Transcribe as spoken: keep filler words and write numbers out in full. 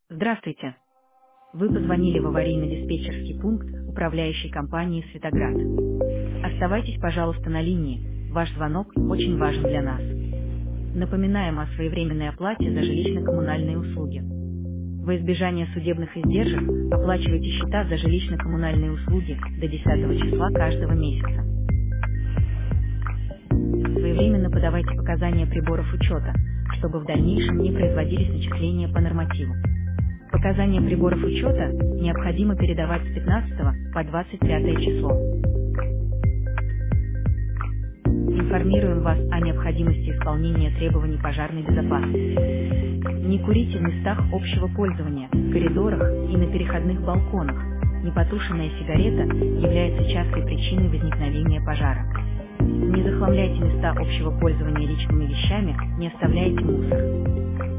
Здравствуйте. Вы позвонили в аварийно-диспетчерский пункт управляющей компании «Светоград». Оставайтесь, пожалуйста, на линии. Ваш звонок очень важен для нас. Напоминаем о своевременной оплате за жилищно-коммунальные услуги. Во избежание судебных издержек оплачивайте счета за жилищно-коммунальные услуги до десятого числа каждого месяца. Своевременно подавайте показания приборов учета, чтобы в дальнейшем не производились начисления по нормативу. Показания приборов учета необходимо передавать с пятнадцатого по двадцать пятое число. Информируем вас о необходимости исполнения требований пожарной безопасности. Не курите в местах общего пользования, в коридорах и на переходных балконах. Непотушенная сигарета является частой причиной возникновения пожара. Не захламляйте места общего пользования личными вещами, не оставляйте мусор.